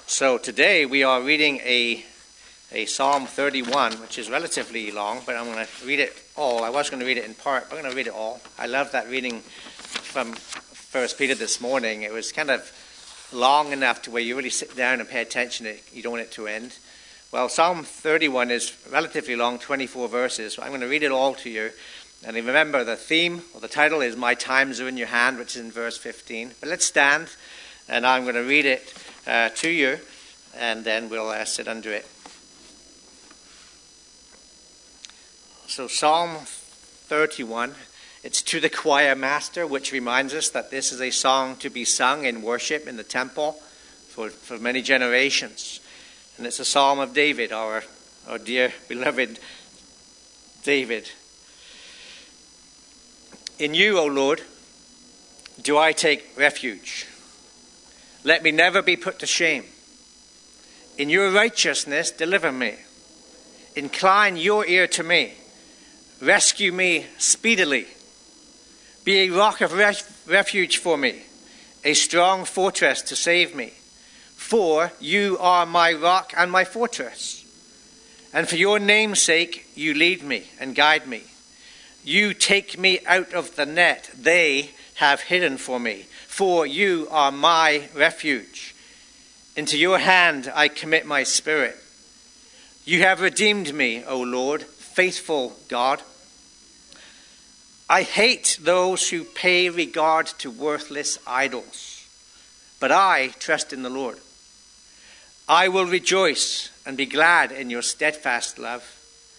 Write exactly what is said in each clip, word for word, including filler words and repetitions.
So today we are reading a a Psalm thirty-one, which is relatively long, but I'm going to read it all. I was going to read it in part, but I'm going to read it all. I love that reading from First Peter this morning. It was kind of long enough to where you really sit down and pay attention. You don't want it to end. Well, Psalm thirty-one is relatively long, twenty-four verses. So I'm going to read it all to you. And remember, the theme or the title is My Times Are in Your Hand, which is in verse fifteen. But let's stand, and I'm going to read it uh, to you, and then we'll uh, sit under it. So Psalm thirty-one, it's to the choir master, which reminds us that this is a song to be sung in worship in the temple for, for many generations. And it's a psalm of David, our, our dear beloved David. In you, O Lord, do I take refuge. Let me never be put to shame. In your righteousness, deliver me. Incline your ear to me. Rescue me speedily. Be a rock of ref- refuge for me, a strong fortress to save me. For you are my rock and my fortress. And for your name's sake, you lead me and guide me. You take me out of the net they have hidden for me. For you are my refuge. Into your hand I commit my spirit. You have redeemed me, O Lord, faithful God. I hate those who pay regard to worthless idols, but I trust in the Lord. I will rejoice and be glad in your steadfast love.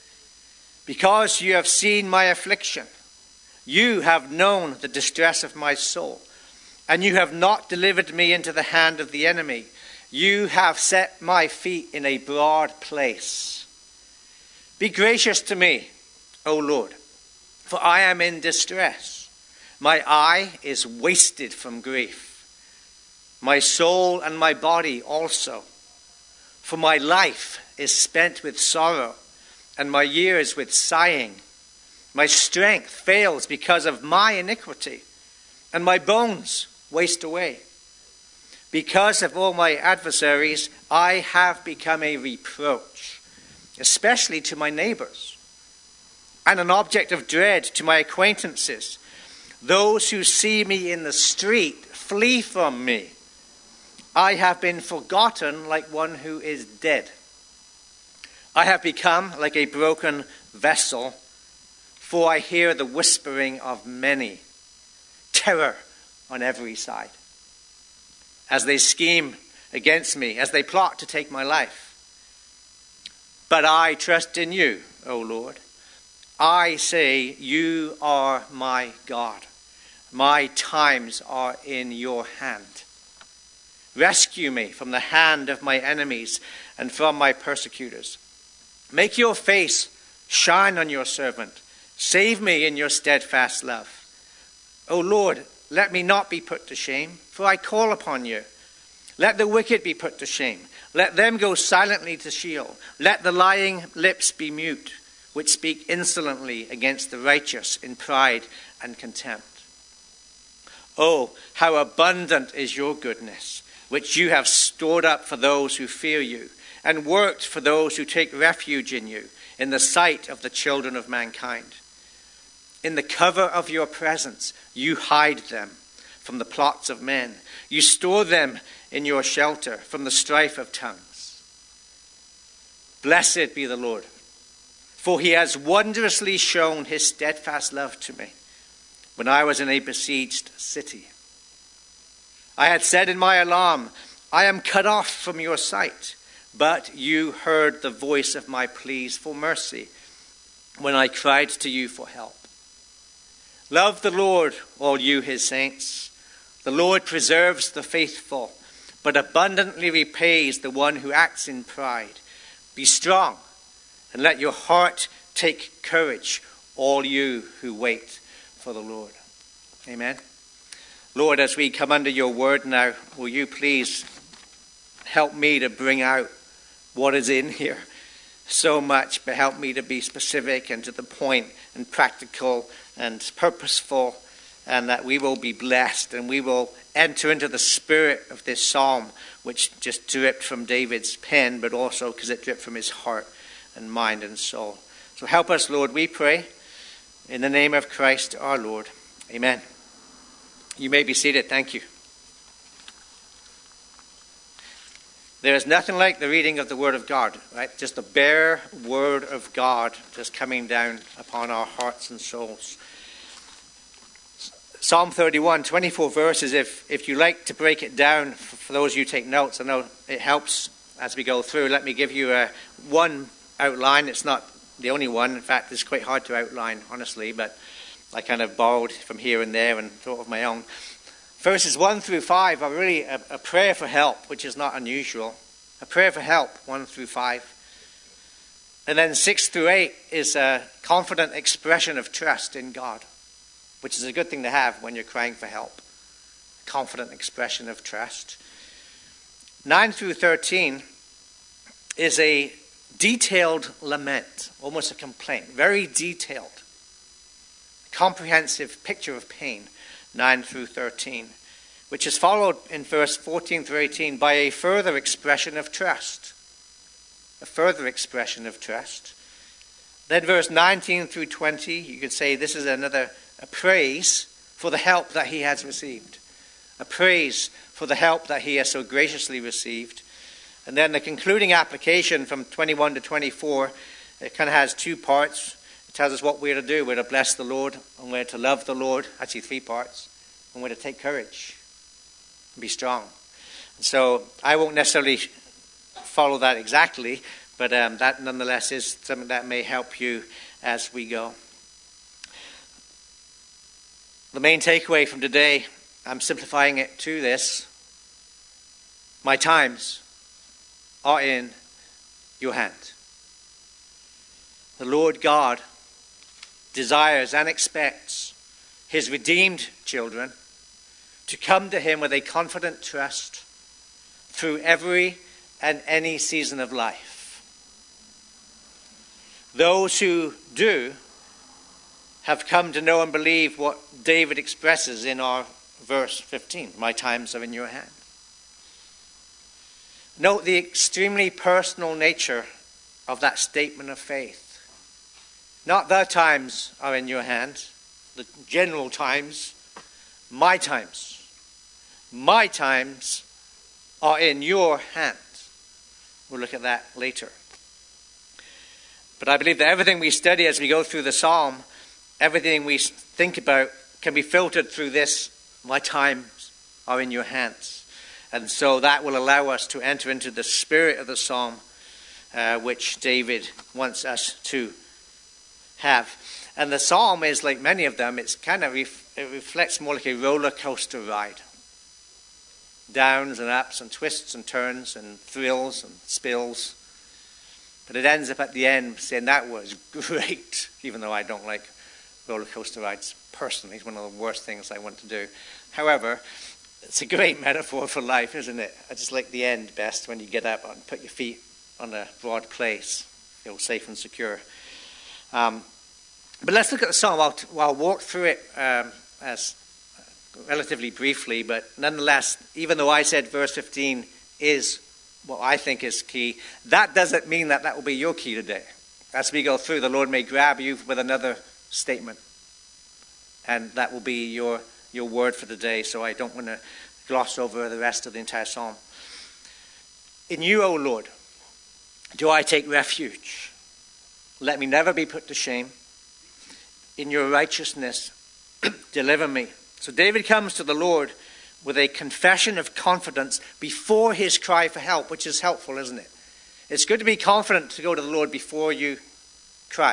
Because you have seen my affliction, you have known the distress of my soul, and you have not delivered me into the hand of the enemy. You have set my feet in a broad place. Be gracious to me, O Lord, for I am in distress. My eye is wasted from grief, my soul and my body also. For my life is spent with sorrow, and my years with sighing. My strength fails because of my iniquity, and my bones waste away. Because of all my adversaries, I have become a reproach, especially to my neighbors, and an object of dread to my acquaintances. Those who see me in the street flee from me. I have been forgotten like one who is dead. I have become like a broken vessel, for I hear the whispering of many, terror on every side. As they scheme against me, as they plot to take my life. But I trust in you, O Lord. I say, you are my God. My times are in your hand. Rescue me from the hand of my enemies and from my persecutors. Make your face shine on your servant. Save me in your steadfast love. O Lord, let me not be put to shame, for I call upon you. Let the wicked be put to shame. Let them go silently to Sheol. Let the lying lips be mute, which speak insolently against the righteous in pride and contempt. Oh, how abundant is your goodness, which you have stored up for those who fear you, and worked for those who take refuge in you, in the sight of the children of mankind. In the cover of your presence, you hide them from the plots of men. You store them in your shelter from the strife of tongues. Blessed be the Lord, for he has wondrously shown his steadfast love to me when I was in a besieged city. I had said in my alarm, I am cut off from your sight. But you heard the voice of my pleas for mercy when I cried to you for help. Love the Lord, all you his saints. The Lord preserves the faithful, but abundantly repays the one who acts in pride. Be strong, and let your heart take courage, all you who wait for the Lord. Amen. Lord, as we come under your word now, will you please help me to bring out what is in here so much, but help me to be specific and to the point and practical and purposeful and that we will be blessed, and we will enter into the spirit of this psalm, which just dripped from David's pen, but also because it dripped from his heart and mind and soul. So help us, Lord, we pray, in the name of Christ our Lord. Amen. You may be seated. Thank you. There is nothing like the reading of the Word of God, right? Just the bare Word of God just coming down upon our hearts and souls. Psalm thirty-one, twenty-four verses. If if you like to break it down, for those of you who take notes, I know it helps as we go through. Let me give you a, one outline. It's not the only one. In fact, it's quite hard to outline, honestly, but I kind of borrowed from here and there and thought of my own. Verses one through five are really a, a prayer for help, which is not unusual. A prayer for help, one through five. And then six through eight is a confident expression of trust in God, which is a good thing to have when you're crying for help. A confident expression of trust. nine through thirteen is a detailed lament, almost a complaint. Very detailed. Comprehensive picture of pain. nine through thirteen, which is followed in verse fourteen through eighteen by a further expression of trust. A further expression of trust. Then verse nineteen through twenty, you could say this is another a praise for the help that he has received. A praise for the help that he has so graciously received. And then the concluding application from twenty-one to twenty-four, it kind of has two parts. It tells us what we're to do. We're to bless the Lord, and we're to love the Lord. Actually, three parts. And we're to take courage and be strong. And so I won't necessarily follow that exactly, but um, that nonetheless is something that may help you as we go. The main takeaway from today, I'm simplifying it to this. My times are in your hand. The Lord God desires and expects his redeemed children to come to him with a confident trust through every and any season of life. Those who do have come to know and believe what David expresses in our verse fifteen. My times are in your hand. Note the extremely personal nature of that statement of faith. Not the times are in your hand, the general times, my times. My times are in your hand. We'll look at that later. But I believe that everything we study as we go through the psalm, everything we think about can be filtered through this, my times are in your hands. And so that will allow us to enter into the spirit of the psalm, uh, which David wants us to have. And the psalm is like many of them, it's kind of ref- it reflects more like a roller coaster ride. Downs and ups and twists and turns and thrills and spills. But it ends up at the end saying that was great, even though I don't like roller coaster rides personally. It's one of the worst things I want to do. However, it's a great metaphor for life, isn't it? I just like the end best, when you get up and put your feet on a broad place, feel safe and secure. Um, but let's look at the psalm. I'll, I'll walk through it um, as relatively briefly, but nonetheless, even though I said verse fifteen is what I think is key, that doesn't mean that that will be your key today. As we go through, the Lord may grab you with another statement, and that will be your your word for the day, so I don't want to gloss over the rest of the entire psalm. In you, O Lord, do I take refuge. Let me never be put to shame. In your righteousness, deliver me. So David comes to the Lord with a confession of confidence before his cry for help, which is helpful, isn't it? It's good to be confident to go to the Lord before you cry.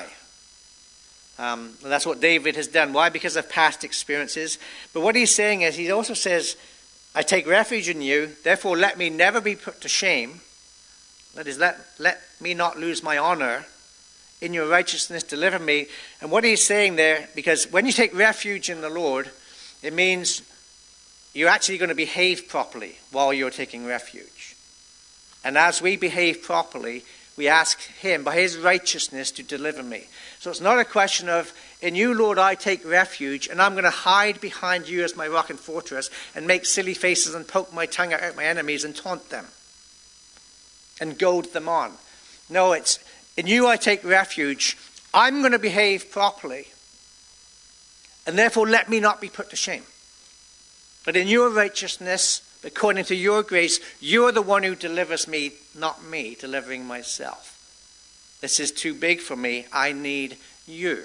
Um, and that's what David has done. Why? Because of past experiences. But what he's saying is, he also says, I take refuge in you, therefore let me never be put to shame. That is, let, let me not lose my honor. In your righteousness, deliver me. And what he's saying there, because when you take refuge in the Lord, it means you're actually going to behave properly while you're taking refuge. And as we behave properly, we ask him by his righteousness to deliver me. So it's not a question of, in you, Lord, I take refuge, and I'm going to hide behind you as my rock and fortress and make silly faces and poke my tongue out at my enemies and taunt them and goad them on. No, it's, in you I take refuge. I'm going to behave properly, and therefore let me not be put to shame. But in your righteousness, according to your grace, you're the one who delivers me, not me delivering myself. This is too big for me. I need you.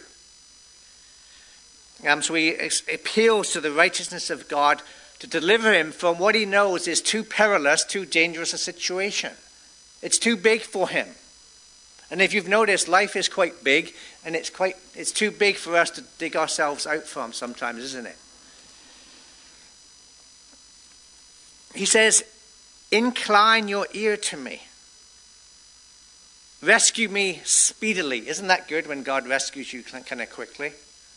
Um, so he appeals to the righteousness of God to deliver him from what he knows is too perilous, too dangerous a situation. It's too big for him. And if you've noticed, life is quite big, and it's quite it's too big for us to dig ourselves out from sometimes, isn't it? He says, incline your ear to me. Rescue me speedily. Isn't that good when God rescues you kind of quickly?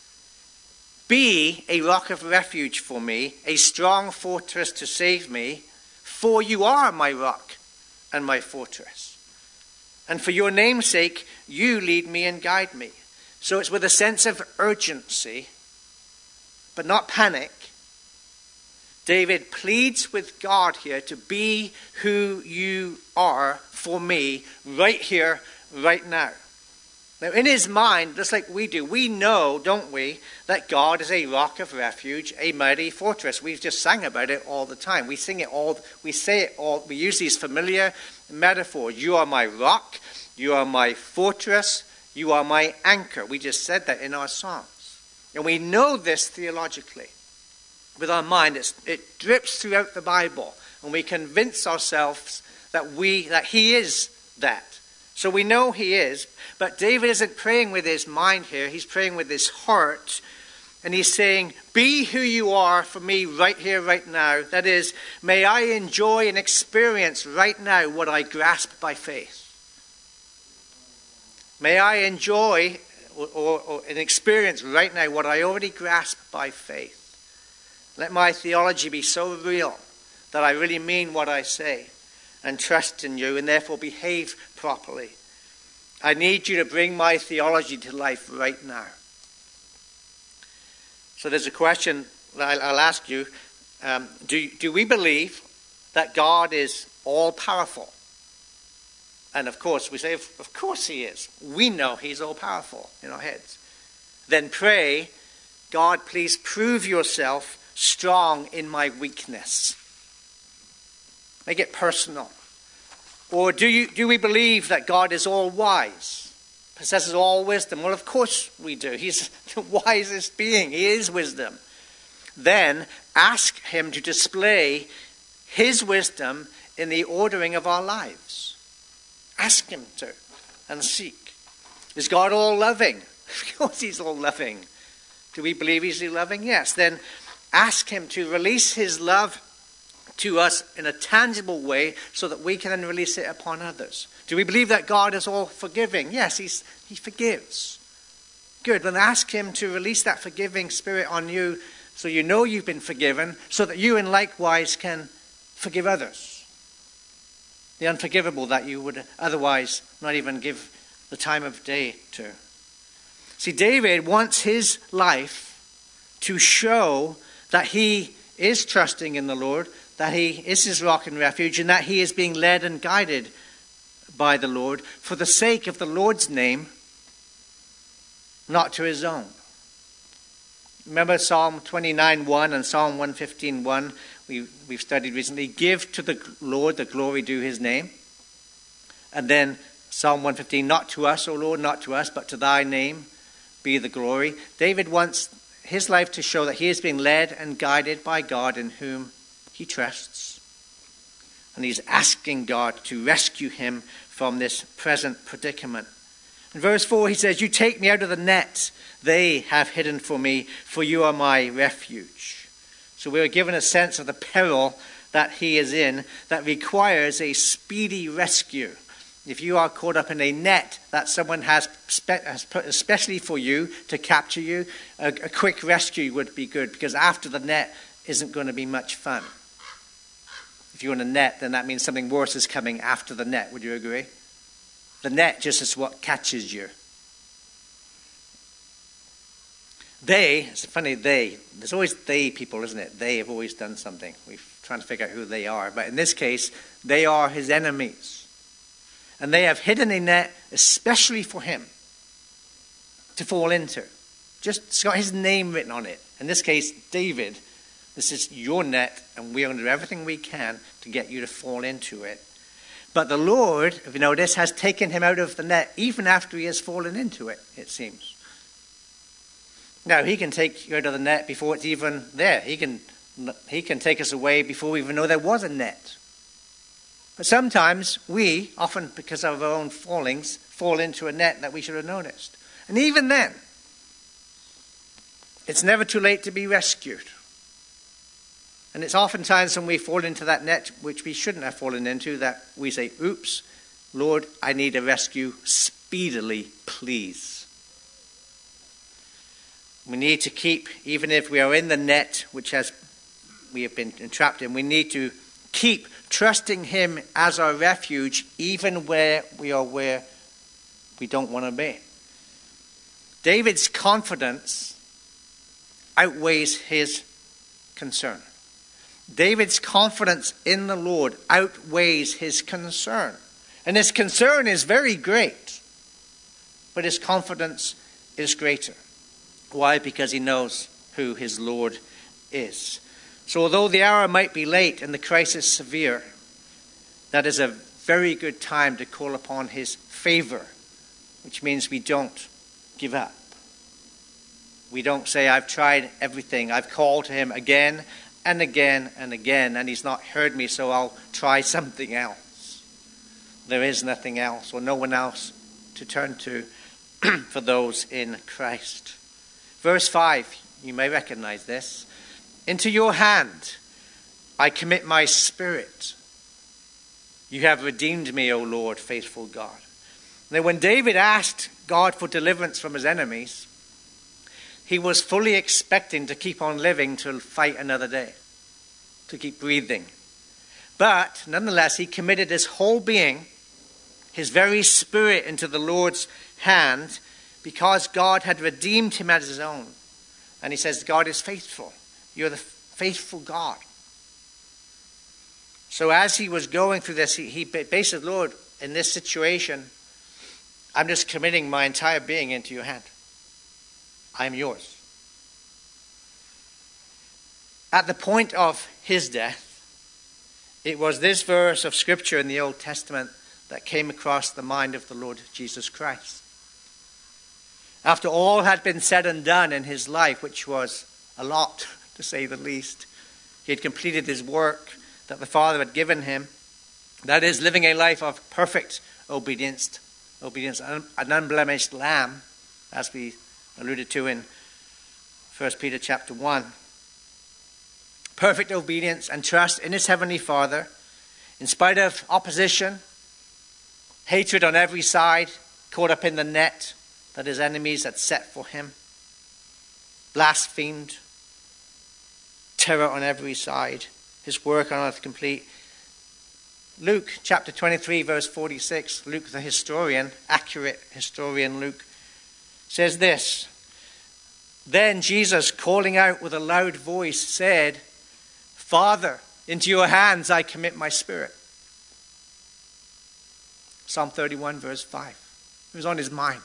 Be a rock of refuge for me, a strong fortress to save me, for you are my rock and my fortress. And for your name's sake, you lead me and guide me. So it's with a sense of urgency, but not panic. David pleads with God here to be who you are for me right here, right now. Now, in his mind, just like we do, we know, don't we, that God is a rock of refuge, a mighty fortress. We've just sang about it all the time. We sing it all, we say it all, we use these familiar metaphors. You are my rock, you are my fortress, you are my anchor. We just said that in our songs. And we know this theologically. With our mind, it's, it drips throughout the Bible, and we convince ourselves that we that he is that. So we know he is, but David isn't praying with his mind here. He's praying with his heart, and he's saying, be who you are for me right here, right now. That is, may I enjoy and experience right now what I grasp by faith. May I enjoy or, or, or and experience right now what I already grasp by faith. Let my theology be so real that I really mean what I say and trust in you and therefore behave properly. I need you to bring my theology to life right now. So there's a question that I'll ask you. Um, do, do we believe that God is all-powerful? And of course, we say, of course he is. We know he's all-powerful in our heads. Then pray, God, please prove yourself strong in my weakness. Make it personal. Or do you do we believe that God is all wise, possesses all wisdom? Well, of course we do. He's the wisest being. He is wisdom. Then ask him to display his wisdom in the ordering of our lives. Ask him to and seek. Is God all loving? Of course he's all loving. Do we believe he's loving? Yes. Then ask him to release his love to us in a tangible way so that we can then release it upon others. Do we believe that God is all forgiving? Yes, he's, he forgives. Good. Then ask him to release that forgiving spirit on you so you know you've been forgiven, so that you in likewise can forgive others. The unforgivable that you would otherwise not even give the time of day to. See, David wants his life to show that he is trusting in the Lord, that he is his rock and refuge, and that he is being led and guided by the Lord for the sake of the Lord's name, not to his own. Remember Psalm twenty-nine one and Psalm one fifteen one we, we've studied recently. Give to the Lord the glory due his name. And then Psalm one fifteen, not to us, O Lord, not to us, but to thy name be the glory. David wants his life to show that he is being led and guided by God in whom he trusts. And he's asking God to rescue him from this present predicament. In verse four, he says, you take me out of the net they have hidden for me, for you are my refuge. So we're given a sense of the peril that he is in that requires a speedy rescue. If you are caught up in a net that someone has, spe- has put especially for you to capture you, a, a quick rescue would be good, because after the net isn't going to be much fun. If you're in a net, then that means something worse is coming after the net. Would you agree? The net just is what catches you. They, it's funny, they, there's always they people, isn't it? They have always done something. We're trying to figure out who they are. But in this case, they are his enemies. And they have hidden a net especially for him to fall into. Just, it's got his name written on it. In this case, David, this is your net, and we're going to do everything we can to get you to fall into it. But the Lord, if you notice, has taken him out of the net even after he has fallen into it, it seems. Now, he can take you out of the net before it's even there. He can, he can take us away before we even know there was a net. But sometimes we, often because of our own fallings, fall into a net that we should have noticed. And even then, it's never too late to be rescued. And it's oftentimes when we fall into that net, which we shouldn't have fallen into, that we say, oops, Lord, I need a rescue speedily, please. We need to keep, even if we are in the net, which has we have been entrapped in, we need to keep trusting him as our refuge, even where we are where we don't want to be. David's confidence outweighs his concern. David's confidence in the Lord outweighs his concern. And his concern is very great, but his confidence is greater. Why? Because he knows who his Lord is. So although the hour might be late and the crisis severe, that is a very good time to call upon his favor, which means we don't give up. We don't say, I've tried everything. I've called to him again and again and again, and he's not heard me, so I'll try something else. There is nothing else or no one else to turn to for those in Christ. Verse five, you may recognize this. Into your hand I commit my spirit. You have redeemed me, O Lord, faithful God. Now, when David asked God for deliverance from his enemies, he was fully expecting to keep on living to fight another day, to keep breathing. But nonetheless, he committed his whole being, his very spirit, into the Lord's hand, because God had redeemed him as his own. And he says, God is faithful. You're the faithful God. So as he was going through this, he, he basically said, Lord, in this situation, I'm just committing my entire being into your hand. I am yours. At the point of his death, it was this verse of Scripture in the Old Testament that came across the mind of the Lord Jesus Christ. After all had been said and done in his life, which was a lot, to say the least, he had completed his work that the Father had given him. That is, living a life of perfect obedience, obedience, an unblemished lamb, as we alluded to in First Peter chapter one. Perfect obedience and trust in his heavenly Father, in spite of opposition, hatred on every side, caught up in the net that his enemies had set for him, blasphemed, terror on every side, his work on earth complete. Luke chapter twenty-three verse forty-six, Luke the historian, accurate historian Luke, says this, Then Jesus, calling out with a loud voice, said, Father, into your hands I commit my spirit. Psalm thirty-one verse five. It was on his mind.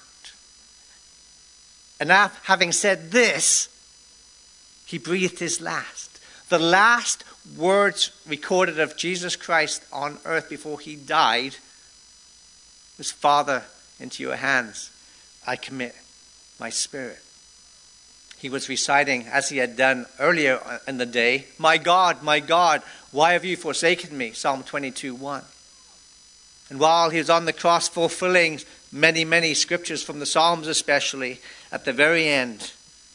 And now, having said this, he breathed his last. The last words recorded of Jesus Christ on earth before he died was, Father, into your hands I commit my spirit. He was reciting, as he had done earlier in the day, My God, my God, why have you forsaken me? Psalm twenty-two one. And while he was on the cross fulfilling many, many scriptures from the Psalms especially, at the very end,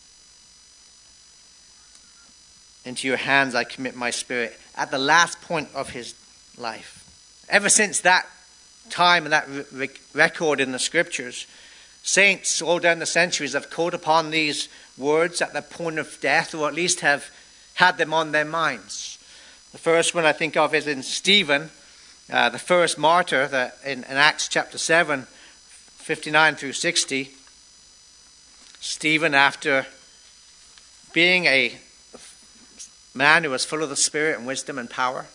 into your hands I commit my spirit, at the last point of his life. Ever since that time and that re- record in the scriptures, saints all down the centuries have called upon these words at the point of death, or at least have had them on their minds. The first one I think of is in Stephen, Uh, the first martyr that in, in Acts chapter seven, fifty-nine through sixty, Stephen, after being a man who was full of the Spirit and wisdom and power,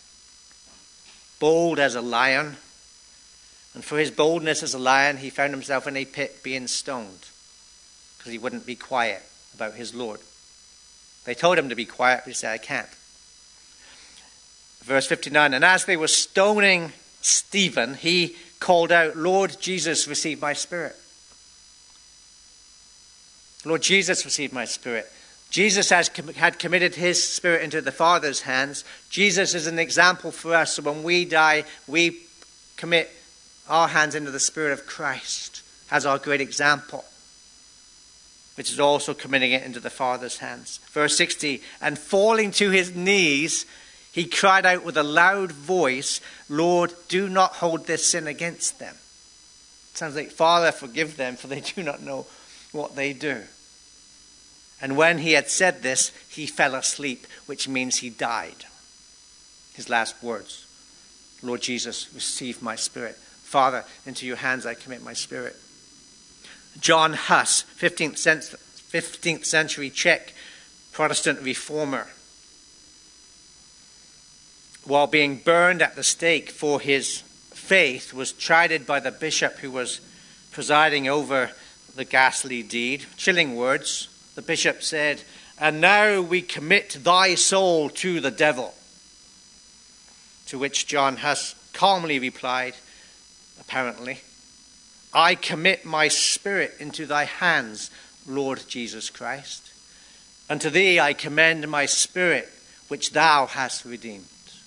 bold as a lion, and for his boldness as a lion, he found himself in a pit being stoned because he wouldn't be quiet about his Lord. They told him to be quiet, but he said, I can't. Verse fifty-nine, and as they were stoning Stephen, he called out, Lord Jesus, receive my spirit. Lord Jesus, receive my spirit. Jesus has com- had committed his spirit into the Father's hands. Jesus is an example for us. So when we die, we commit our hands into the Spirit of Christ as our great example, which is also committing it into the Father's hands. Verse sixty, and falling to his knees, he cried out with a loud voice, Lord, do not hold this sin against them. It sounds like, Father, forgive them, for they do not know what they do. And when he had said this, he fell asleep, which means he died. His last words, Lord Jesus, receive my spirit. Father, into your hands I commit my spirit. John Huss, fifteenth century Czech Protestant reformer, while being burned at the stake for his faith, was chided by the bishop who was presiding over the ghastly deed. Chilling words. The bishop said, and now we commit thy soul to the devil. To which John Huss calmly replied, apparently, I commit my spirit into thy hands, Lord Jesus Christ. Unto thee I commend my spirit, which thou hast redeemed.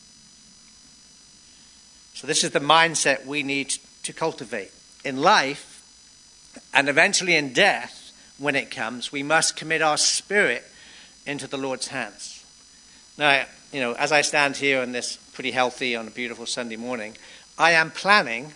So this is the mindset we need to cultivate. In life, and eventually in death, when it comes, we must commit our spirit into the Lord's hands. Now, you know, as I stand here on this pretty healthy, on a beautiful Sunday morning, I am planning,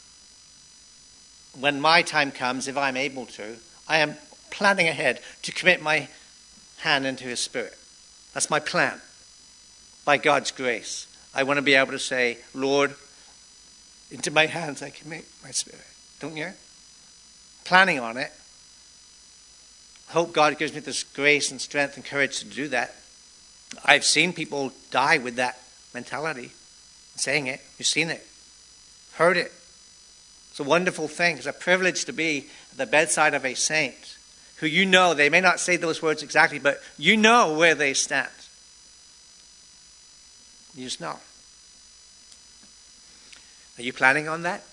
when my time comes, if I'm able to, I am planning ahead to commit my hand into his spirit. That's my plan. By God's grace, I want to be able to say, Lord, into my hands I commit my spirit. Don't you? Planning on it. Hope God gives me this grace and strength and courage to do that. I've seen people die with that mentality, saying it. You've seen it, heard it. It's a wonderful thing. It's a privilege to be at the bedside of a saint who you know, they may not say those words exactly, but you know where they stand. You just know. Are you planning on that?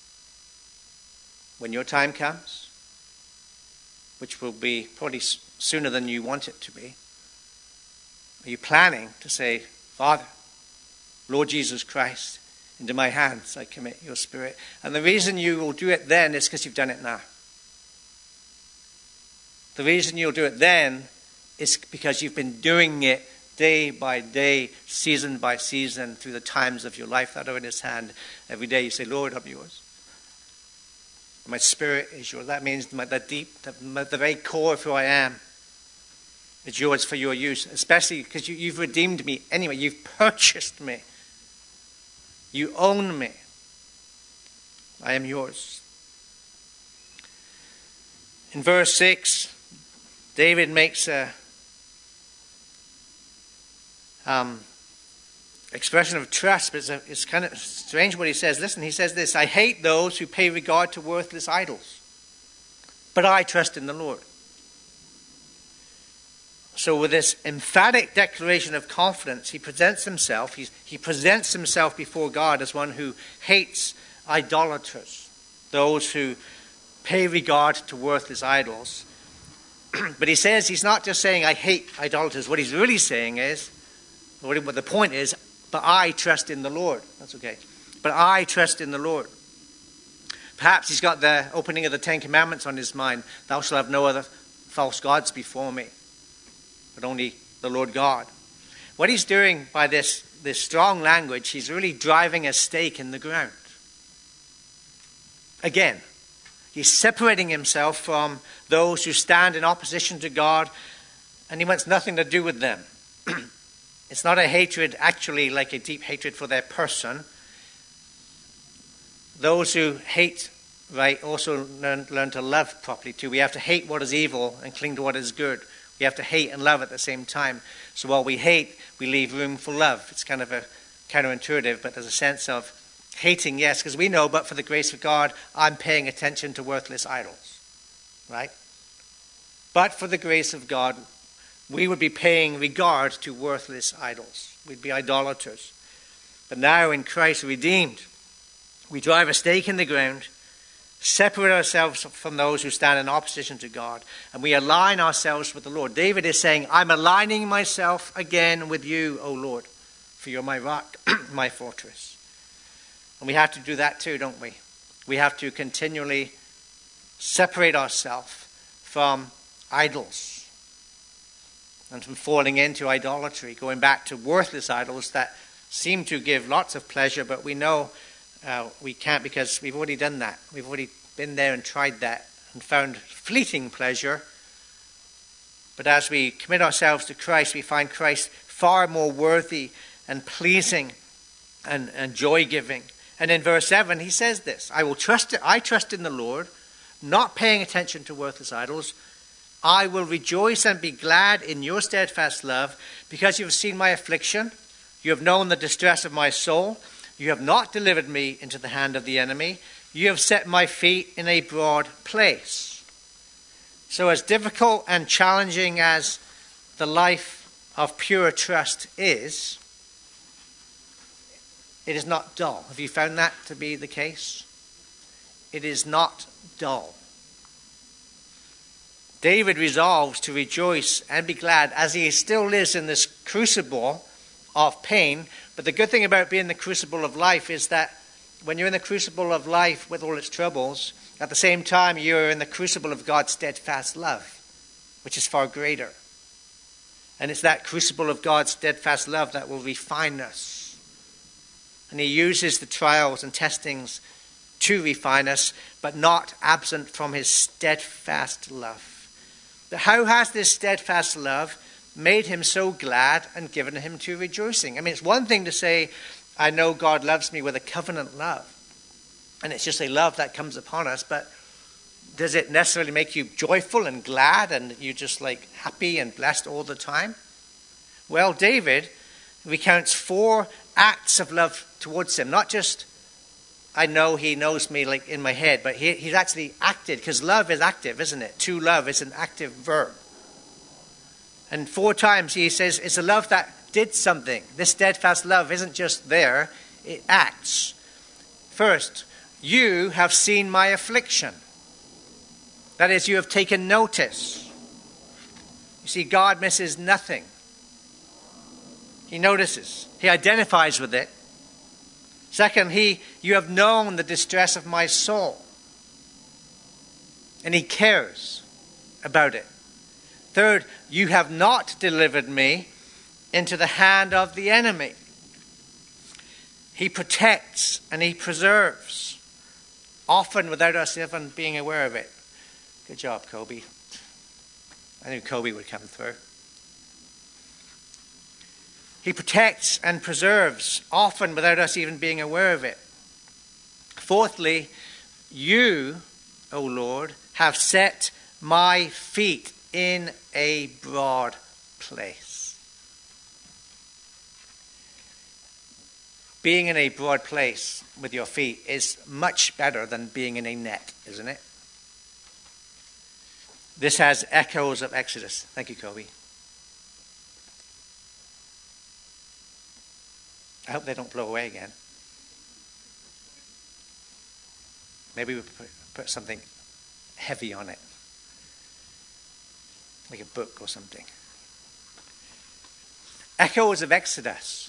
When your time comes? Which will be probably sooner than you want it to be. Are you planning to say, Father, Lord Jesus Christ, into my hands I commit your spirit? And the reason you will do it then is because you've done it now. The reason you'll do it then is because you've been doing it day by day, season by season, through the times of your life that are in his hand. Every day you say, Lord, I'm yours. My spirit is yours. That means my, the deep, the, the very core of who I am is yours for your use, especially because you, you've redeemed me anyway. You've purchased me. You own me. I am yours. In verse six, David makes a um, expression of trust, but it's, a, it's kind of strange what he says. Listen, he says this, I hate those who pay regard to worthless idols, but I trust in the Lord. So with this emphatic declaration of confidence, he presents himself, he's, he presents himself before God as one who hates idolaters, those who pay regard to worthless idols. But he says, he's not just saying, I hate idolaters. What he's really saying is, what the point is, but I trust in the Lord. That's okay. But I trust in the Lord. Perhaps he's got the opening of the Ten Commandments on his mind. Thou shalt have no other false gods before me, but only the Lord God. What he's doing by this, this strong language, he's really driving a stake in the ground. Again, he's separating himself from those who stand in opposition to God, and he wants nothing to do with them. It's not a hatred actually like a deep hatred for their person, those who hate right also learn, learn to love properly too. We have to hate what is evil and cling to what is good. We have to hate and love at the same time. So while we hate, we leave room for love. It's kind of a counterintuitive, but there's a sense of hating, yes, because we know, but for the grace of God, I'm paying attention to worthless idols, right? But for the grace of God, we would be paying regard to worthless idols. We'd be idolaters. But now in Christ redeemed, we drive a stake in the ground, separate ourselves from those who stand in opposition to God, and we align ourselves with the Lord. David is saying, I'm aligning myself again with you, O Lord, for you're my rock, my fortress. And we have to do that too, don't we? We have to continually separate ourselves from idols and from falling into idolatry, going back to worthless idols that seem to give lots of pleasure, but we know uh, we can't because we've already done that. We've already been there and tried that and found fleeting pleasure. But as we commit ourselves to Christ, we find Christ far more worthy and pleasing and, and joy-giving. And in verse seven, he says this, I will trust it, I trust in the Lord, not paying attention to worthless idols. I will rejoice and be glad in your steadfast love, because you have seen my affliction. You have known the distress of my soul. You have not delivered me into the hand of the enemy. You have set my feet in a broad place. So as difficult and challenging as the life of pure trust is, it is not dull. Have you found that to be the case? It is not dull. David resolves to rejoice and be glad as he still lives in this crucible of pain. But the good thing about being in the crucible of life is that when you're in the crucible of life with all its troubles, at the same time you're in the crucible of God's steadfast love, which is far greater. And it's that crucible of God's steadfast love that will refine us. And he uses the trials and testings to refine us, but not absent from his steadfast love. But how has this steadfast love made him so glad and given him to rejoicing? I mean, it's one thing to say, I know God loves me with a covenant love. And it's just a love that comes upon us, but does it necessarily make you joyful and glad and you just like happy and blessed all the time? Well, David recounts four acts of love towards him. Not just, I know he knows me like in my head, but he, he's actually acted, because love is active, isn't it? To love is an active verb. And four times he says it's a love that did something. This steadfast love isn't just there, it acts. First, you have seen my affliction. That is, you have taken notice. You see, God misses nothing. He notices. He identifies with it. Second, he, you have known the distress of my soul. And he cares about it. Third, you have not delivered me into the hand of the enemy. He protects and he preserves, often without us even being aware of it. Good job, Kobe. I knew Kobe would come through. He protects and preserves, often without us even being aware of it. Fourthly, you, O Lord, have set my feet in a broad place. Being in a broad place with your feet is much better than being in a net, isn't it? This has echoes of Exodus. Thank you, Kobe. I hope they don't blow away again. Maybe we put, put something heavy on it. Like a book or something. Echoes of Exodus.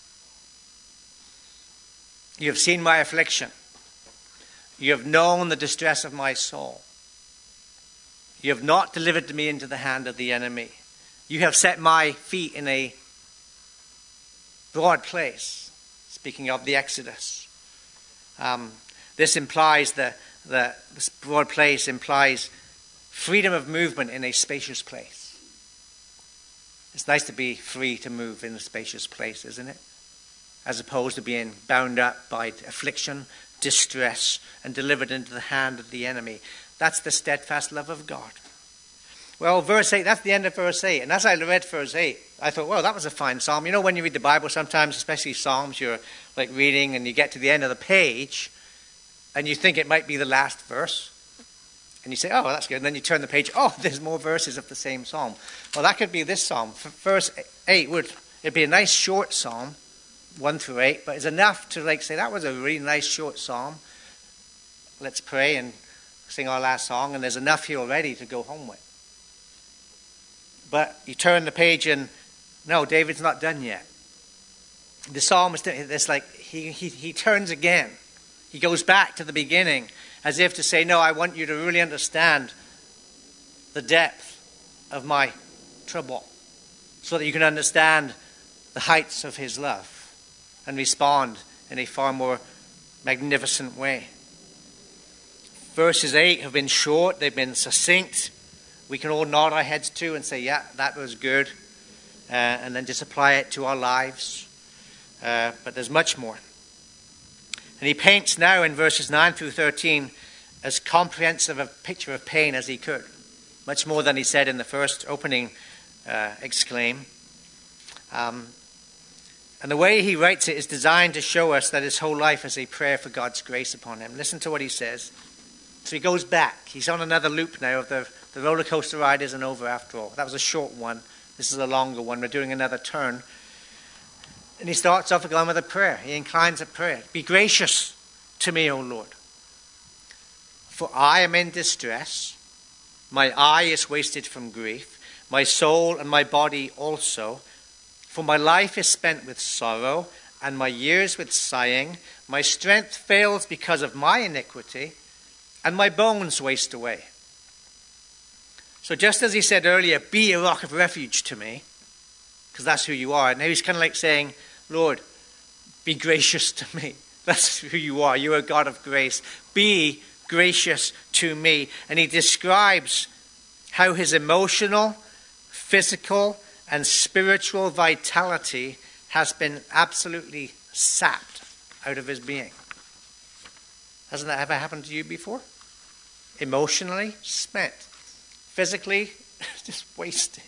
You have seen my affliction. You have known the distress of my soul. You have not delivered me into the hand of the enemy. You have set my feet in a broad place. Speaking of the Exodus. Um, this implies the, the this broad place implies freedom of movement in a spacious place. It's nice to be free to move in a spacious place, isn't it? As opposed to being bound up by affliction, distress and delivered into the hand of the enemy. That's the steadfast love of God. Well, verse eight, that's the end of verse eight. And as I read verse eight, I thought, well, that was a fine psalm. You know, when you read the Bible, sometimes, especially Psalms, you're like reading and you get to the end of the page and you think it might be the last verse. And you say, oh, well, that's good. And then you turn the page, oh, there's more verses of the same psalm. Well, that could be this psalm. Verse eight would it'd be a nice short psalm, one through eight, but it's enough to like say, that was a really nice short psalm. Let's pray and sing our last song, and there's enough here already to go home with. But you turn the page and, no, David's not done yet. The psalmist, it's like he, he, he turns again. He goes back to the beginning as if to say, no, I want you to really understand the depth of my trouble so that you can understand the heights of his love and respond in a far more magnificent way. Verses eight have been short, they've been succinct. We can all nod our heads to and say, yeah, that was good, uh, and then just apply it to our lives. Uh, but there's much more. And he paints now in verses nine through thirteen as comprehensive a picture of pain as he could. Much more than he said in the first opening uh, exclaim. Um, and the way he writes it is designed to show us that his whole life is a prayer for God's grace upon him. Listen to what he says. So he goes back. He's on another loop now of the, the roller coaster ride isn't over after all. That was a short one. This is a longer one. We're doing another turn. And he starts off again with a prayer. He inclines a prayer. Be gracious to me, O Lord. For I am in distress. My eye is wasted from grief. My soul and my body also. For my life is spent with sorrow, and my years with sighing. My strength fails because of my iniquity, and my bones waste away. So just as he said earlier, be a rock of refuge to me, because that's who you are. Now he's kind of like saying, Lord, be gracious to me. That's who you are. You're a God of grace. Be gracious to me. And he describes how his emotional, physical, and spiritual vitality has been absolutely sapped out of his being. Hasn't that ever happened to you before? Emotionally spent. Physically just wasted.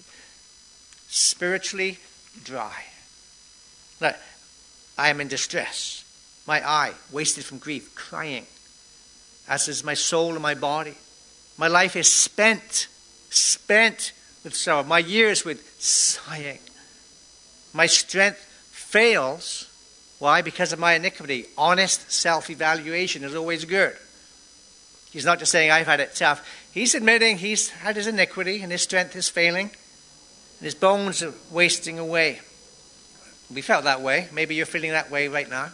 Spiritually dry. Now, I am in distress. My eye wasted from grief, crying, as is my soul and my body. My life is spent, spent with sorrow. My years with sighing. My strength fails. Why? Because of my iniquity. Honest self-evaluation is always good. He's not just saying, I've had it tough. He's admitting he's had his iniquity and his strength is failing. And his bones are wasting away. We felt that way. Maybe you're feeling that way right now.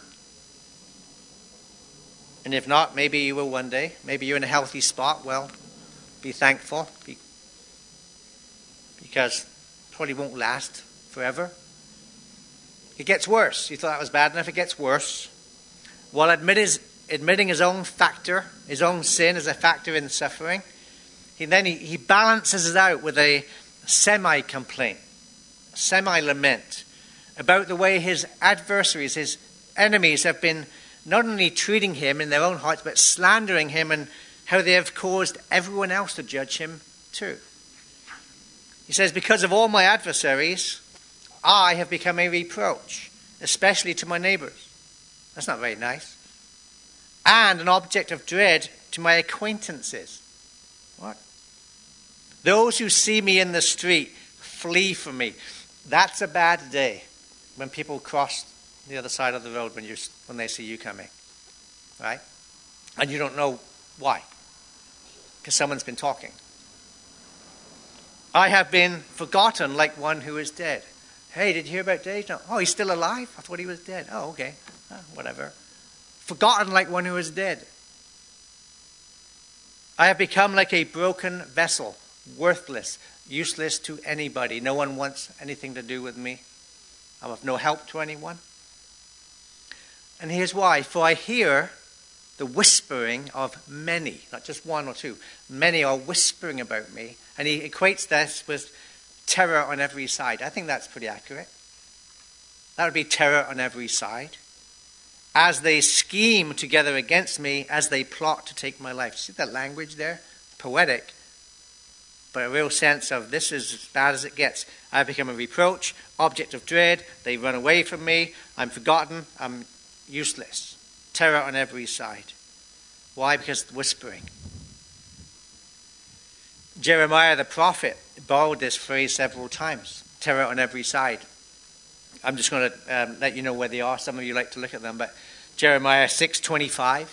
And if not, maybe you will one day. Maybe you're in a healthy spot. Well, be thankful. Be, because it probably won't last forever. It gets worse. You thought that was bad enough. It gets worse. While admit his, admitting his own factor, his own sin as a factor in suffering, he then he, he balances it out with a semi-complaint, semi-lament about the way his adversaries, his enemies have been not only treating him in their own hearts, but slandering him, and how they have caused everyone else to judge him too. He says, because of all my adversaries, I have become a reproach, especially to my neighbors. That's not very nice. And an object of dread to my acquaintances. What? Those who see me in the street flee from me. That's a bad day when people cross the other side of the road when you when they see you coming. Right? And you don't know why. Because someone's been talking. I have been forgotten like one who is dead. Hey, did you hear about Dave? No. Oh, he's still alive? I thought he was dead. Oh, okay. Oh, whatever. Forgotten like one who is dead. I have become like a broken vessel, worthless, useless to anybody. No one wants anything to do with me. I'm of no help to anyone. And here's why. For I hear the whispering of many, not just one or two. Many are whispering about me. And he equates this with terror on every side. I think that's pretty accurate. That would be terror on every side. as they scheme together against me, as they plot to take my life. See that language there? Poetic, but a real sense of this is as bad as it gets. I become a reproach, object of dread. They run away from me. I'm forgotten. I'm useless. Terror on every side. Why? Because whispering. Jeremiah the prophet borrowed this phrase several times. Terror on every side. I'm just going to um, let you know where they are. Some of you like to look at them, but Jeremiah six twenty-five,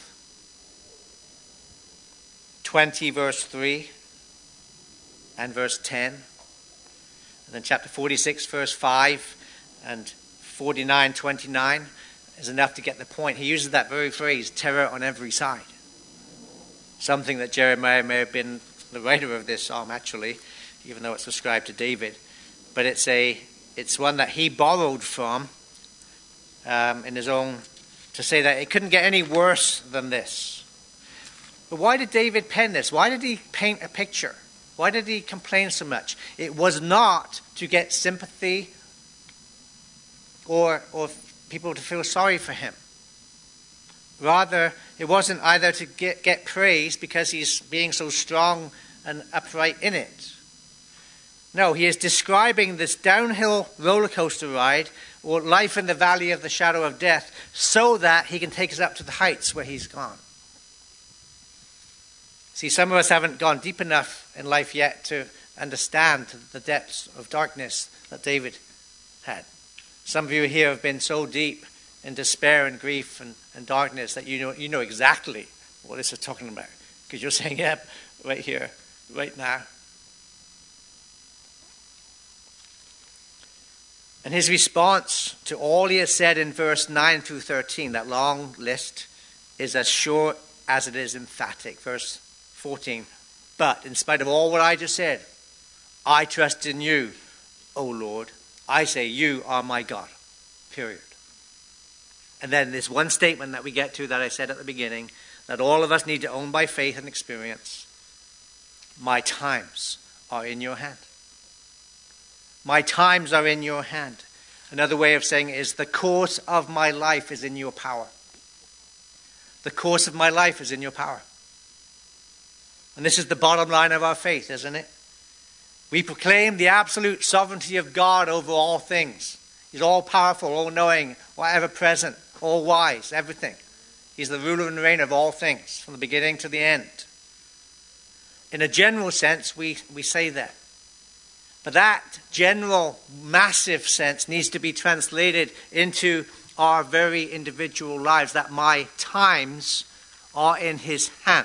twenty verse three, and verse ten. And then chapter forty-six verse five and forty-nine twenty-nine is enough to get the point. He uses that very phrase, terror on every side. Something that Jeremiah may have been the writer of this psalm, actually, even though it's ascribed to David. But it's a it's one that he borrowed from um, in his own, to say that it couldn't get any worse than this. But why did David pen this? Why did he paint a picture? Why did he complain so much? It was not to get sympathy or or people to feel sorry for him. Rather, it wasn't either to get, get praise because he's being so strong and upright in it. No, he is describing this downhill roller coaster ride or life in the valley of the shadow of death so that he can take us up to the heights where he's gone. See, some of us haven't gone deep enough in life yet to understand the depths of darkness that David had. Some of you here have been so deep in despair and grief and, and darkness that you know you know exactly what this is talking about. Because you're saying, yep, right here, right now. And his response to all he has said in verse nine through thirteen, that long list, is as short as it is emphatic. Verse fourteen, but in spite of all what I just said, I trust in you, O Lord. I say you are my God. Period. And then there's one statement that we get to that I said at the beginning, that all of us need to own by faith and experience. My times are in your hand. My times are in your hand. Another way of saying it is the course of my life is in your power. The course of my life is in your power. And this is the bottom line of our faith, isn't it? We proclaim the absolute sovereignty of God over all things. He's all powerful, all knowing, ever present, all wise, everything. He's the ruler and reigner of all things, from the beginning to the end. In a general sense, we, we say that. But that general, massive sense needs to be translated into our very individual lives, that my times are in his hand.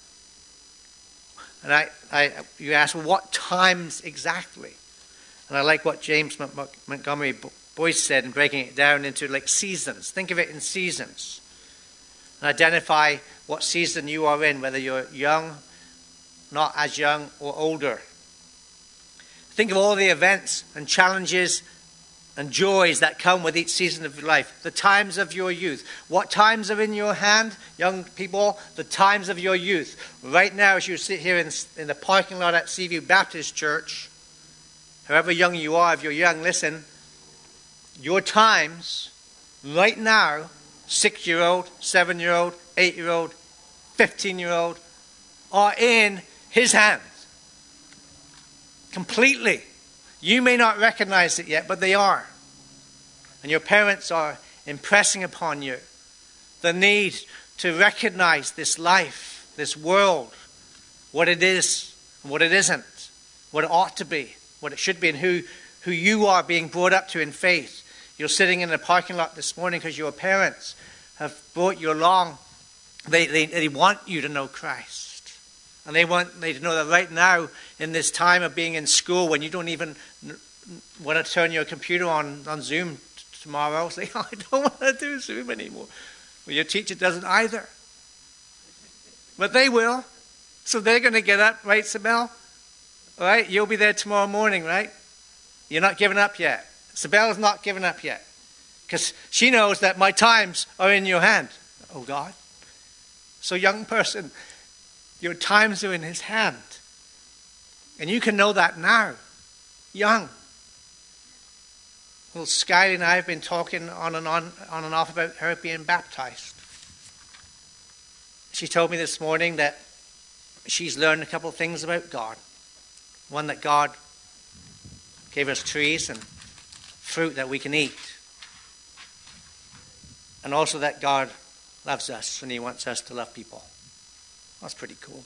And I, I, you ask, well, what times exactly? And I like what James Montgomery Boyce said in breaking it down into like seasons. Think of it in seasons. And identify what season you are in, whether you're young, not as young, or older. Think of all the events and challenges and joys that come with each season of your life. The times of your youth. What times are in your hand, young people? The times of your youth. Right now, as you sit here in, in the parking lot at Seaview Baptist Church, however young you are, if you're young, listen. Your times, right now, six-year-old, seven-year-old, eight-year-old, fifteen-year-old, are in his hands. Completely. You may not recognize it yet, but they are. And your parents are impressing upon you the need to recognize this life, this world, what it is and what it isn't, what it ought to be, what it should be, and who, who you are being brought up to in faith. You're sitting in the parking lot this morning because your parents have brought you along. They, they, they want you to know Christ. And they want they to know that right now, in this time of being in school, when you don't even want to turn your computer on, on Zoom t- tomorrow, say, oh, I don't want to do Zoom anymore. Well, your teacher doesn't either. But they will. So they're going to get up, right, Sibel? All right, you'll be there tomorrow morning, right? You're not giving up yet. Sibel's not giving up yet. Because she knows that my times are in your hand. Oh, God. So, young person, your times are in his hand. And you can know that now. Young. Well, Skylie and I have been talking on and on, on and off about her being baptized. She told me this morning that she's learned a couple of things about God. One, that God gave us trees and fruit that we can eat. And also that God loves us and he wants us to love people. That's pretty cool.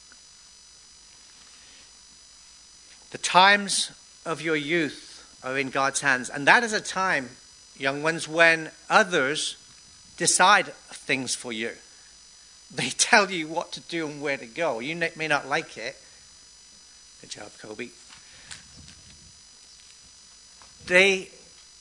The times of your youth are in God's hands. And that is a time, young ones, when others decide things for you. They tell you what to do and where to go. You may not like it. Good job, Kobe. They,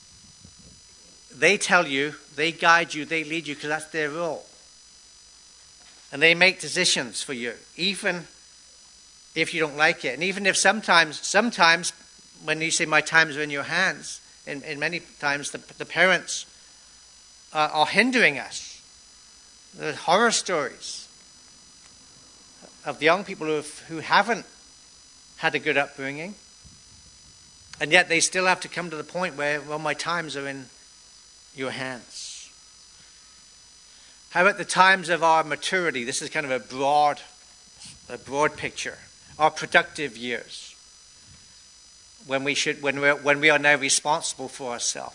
they tell you, they guide you, they lead you because that's their role. And they make decisions for you, even if you don't like it. And even if sometimes, sometimes when you say my times are in your hands, in, in many times the, the parents uh, are hindering us. There's horror stories of the young people who, have, who haven't had a good upbringing. And yet they still have to come to the point where, well, my times are in your hands. How about the times of our maturity? This is kind of a broad, a broad picture. Our productive years. When we should, when we when we are now responsible for ourselves,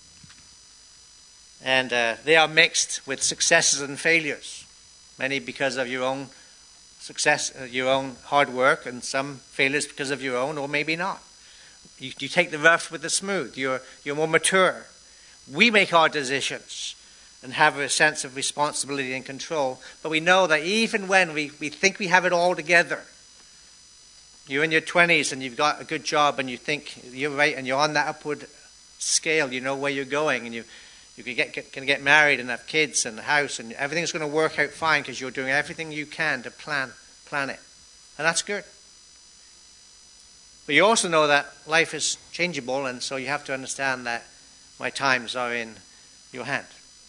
and uh, they are mixed with successes and failures, many because of your own success, uh, your own hard work, and some failures because of your own, or maybe not. You, you take the rough with the smooth. You're you're more mature. We make our decisions and have a sense of responsibility and control, but we know that even when we, we think we have it all together. You're in your twenties and you've got a good job and you think you're right and you're on that upward scale, you know where you're going, and you, you can get, get, can get married and have kids and a house and everything's going to work out fine because you're doing everything you can to plan, plan it. And that's good. But you also know that life is changeable, and so you have to understand that my times are in your hand.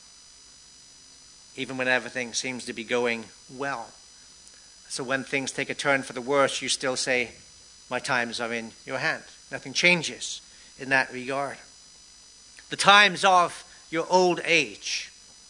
Even when everything seems to be going well. So when things take a turn for the worse, you still say, my times are in your hand. Nothing changes in that regard. The times of your old age,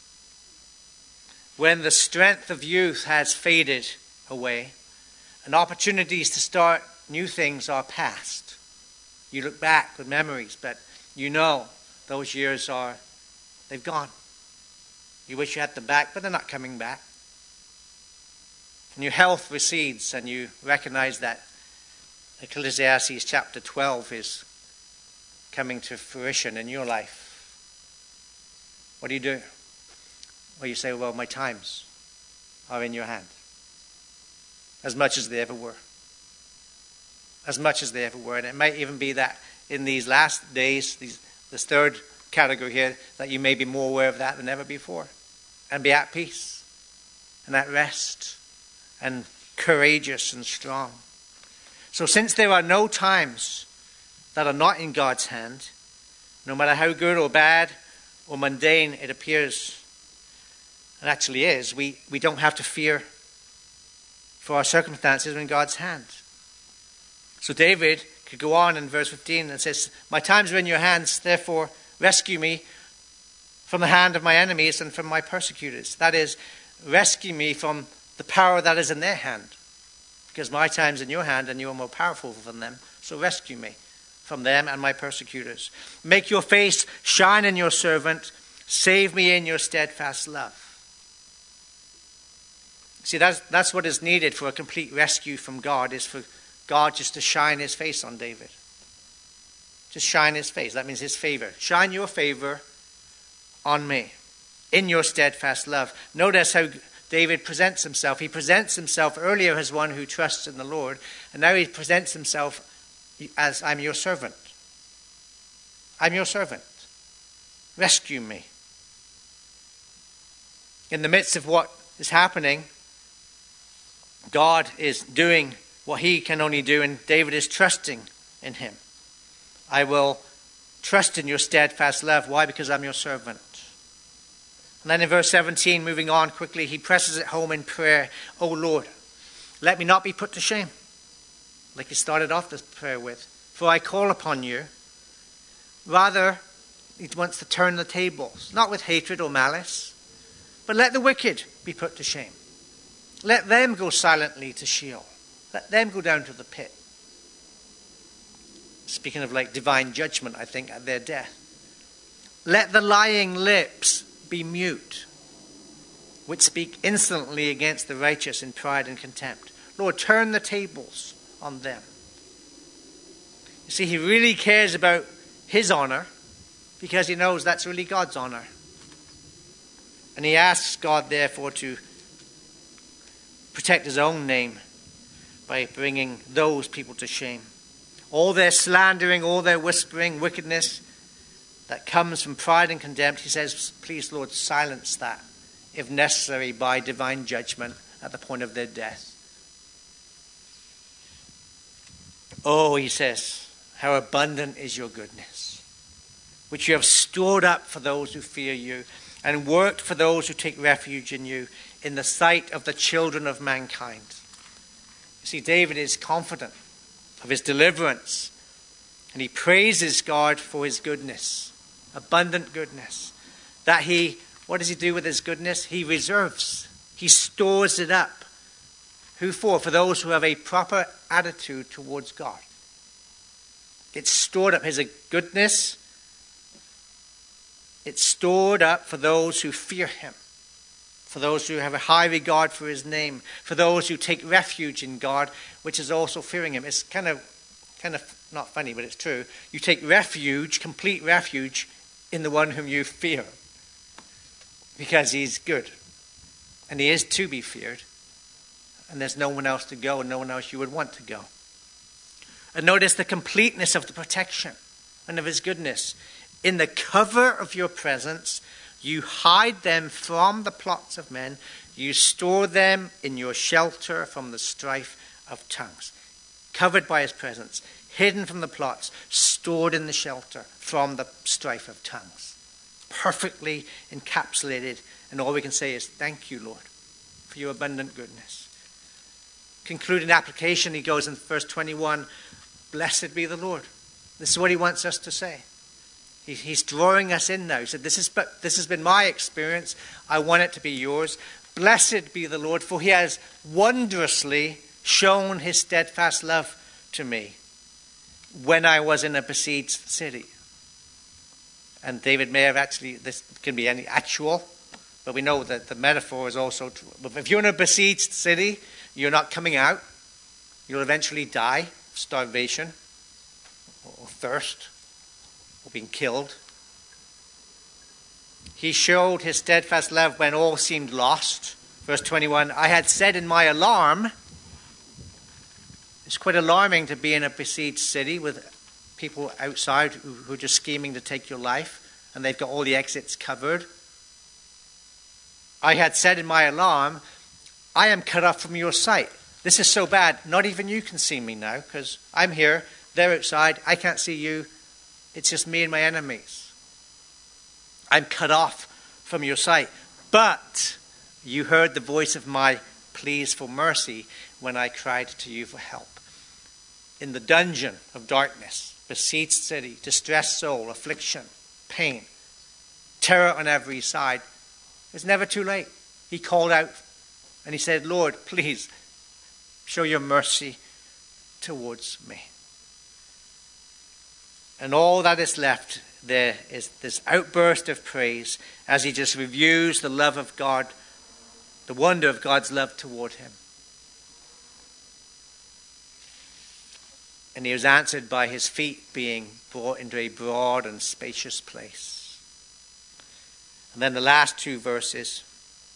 when the strength of youth has faded away, and opportunities to start new things are past. You look back with memories, but you know those years are, they've gone. You wish you had them back, but they're not coming back. And your health recedes, and you recognize that Ecclesiastes chapter twelve is coming to fruition in your life. What do you do? Well, you say, well, my times are in your hand. As much as they ever were. As much as they ever were. And it might even be that in these last days, these, this third category here, that you may be more aware of that than ever before. And be at peace. And at rest. And courageous and strong. So since there are no times that are not in God's hand, no matter how good or bad or mundane it appears, and actually is, we, we don't have to fear for our circumstances in God's hand. So David could go on in verse fifteen and says, my times are in your hands, therefore rescue me from the hand of my enemies and from my persecutors. That is, rescue me from the power that is in their hand. Because my time's in your hand and you are more powerful than them. So rescue me from them and my persecutors. Make your face shine in your servant. Save me in your steadfast love. See, that's, that's what is needed for a complete rescue from God, is for God just to shine his face on David. Just shine his face. That means his favor. Shine your favor on me in your steadfast love. Notice how David presents himself. He presents himself earlier as one who trusts in the Lord, and now he presents himself as, I'm your servant. I'm your servant. Rescue me. In the midst of what is happening, God is doing what he can only do, and David is trusting in him. I will trust in your steadfast love. Why? Because I'm your servant. And then in verse seventeen, moving on quickly, he presses it home in prayer. O Lord, let me not be put to shame, like he started off this prayer with. For I call upon you. Rather, he wants to turn the tables, not with hatred or malice, but let the wicked be put to shame. Let them go silently to Sheol. Let them go down to the pit. Speaking of like divine judgment, I think, at their death. Let the lying lips be mute, which speak insolently against the righteous in pride and contempt. Lord, turn the tables on them. You see, he really cares about his honor because he knows that's really God's honor. And he asks God, therefore, to protect his own name by bringing those people to shame. All their slandering, all their whispering, wickedness that comes from pride and contempt, he says, please, Lord, silence that, if necessary, by divine judgment at the point of their death. Oh, he says, how abundant is your goodness, which you have stored up for those who fear you, and worked for those who take refuge in you, in the sight of the children of mankind. You see, David is confident of his deliverance, and he praises God for his goodness, abundant goodness, that he, what does he do with his goodness? He reserves, he stores it up. Who for? For those who have a proper attitude towards God. It's stored up, his goodness, it's stored up for those who fear him, for those who have a high regard for his name, for those who take refuge in God, which is also fearing him. It's kind of, kind of not funny, but it's true. You take refuge, complete refuge, in the one whom you fear, because he's good, and he is to be feared, and there's no one else to go, and no one else you would want to go. And notice the completeness of the protection and of his goodness. In the cover of your presence, you hide them from the plots of men. You store them in your shelter from the strife of tongues. Covered by his presence, hidden from the plots, stored in the shelter from the strife of tongues. Perfectly encapsulated. And all we can say is, thank you, Lord, for your abundant goodness. Concluding application, he goes in verse twenty-one, blessed be the Lord. This is what he wants us to say. He's drawing us in now. He said, this, is, but this has been my experience. I want it to be yours. Blessed be the Lord, for he has wondrously shown his steadfast love to me when I was in a besieged city. And David may have actually, this can be any actual, but we know that the metaphor is also true. If you're in a besieged city, you're not coming out. You'll eventually die of starvation or thirst, or being killed. He showed his steadfast love when all seemed lost. Verse twenty-one, I had said in my alarm, it's quite alarming to be in a besieged city with people outside who, who are just scheming to take your life, and they've got all the exits covered. I had said in my alarm, I am cut off from your sight. This is so bad, not even you can see me now, because I'm here, they're outside, I can't see you. It's just me and my enemies. I'm cut off from your sight. But you heard the voice of my pleas for mercy when I cried to you for help. In the dungeon of darkness, besieged city, distressed soul, affliction, pain, terror on every side, it's never too late. He called out and he said, Lord, please show your mercy towards me. And all that is left there is this outburst of praise as he just reviews the love of God, the wonder of God's love toward him. And he was answered by his feet being brought into a broad and spacious place. And then the last two verses,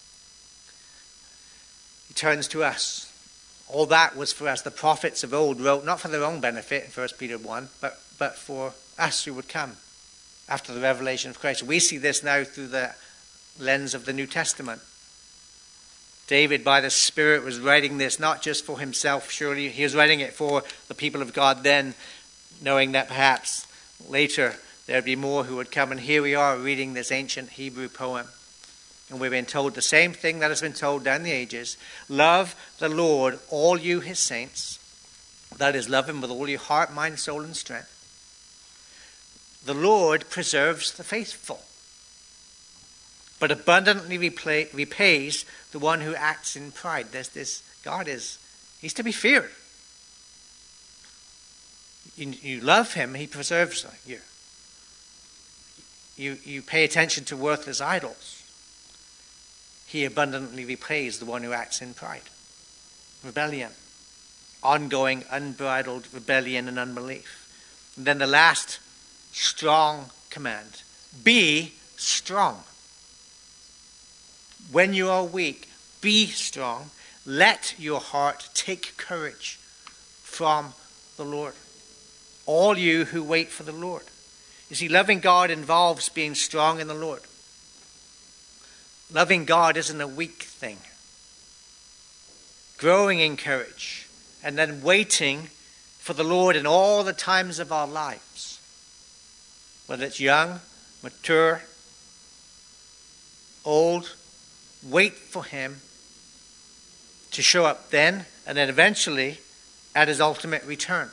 he turns to us. All that was for us. The prophets of old wrote, not for their own benefit in First Peter one, but, but for us who would come after the revelation of Christ. We see this now through the lens of the New Testament. David, by the Spirit, was writing this not just for himself, surely. He was writing it for the people of God then, knowing that perhaps later there'd be more who would come. And here we are reading this ancient Hebrew poem. And we've been told the same thing that has been told down the ages. Love the Lord, all you his saints. That is, love him with all your heart, mind, soul, and strength. The Lord preserves the faithful, but abundantly replay, repays the one who acts in pride. There's this, God is, he's to be feared. You, you love him, he preserves you. You, you pay attention to worthless idols. He abundantly repays the one who acts in pride. Rebellion. Ongoing, unbridled rebellion and unbelief. And then the last strong command. Be strong. When you are weak, be strong. Let your heart take courage from the Lord. All you who wait for the Lord. You see, loving God involves being strong in the Lord. Loving God isn't a weak thing. Growing in courage and then waiting for the Lord in all the times of our lives. Whether it's young, mature, old, wait for him to show up then and then eventually at his ultimate return.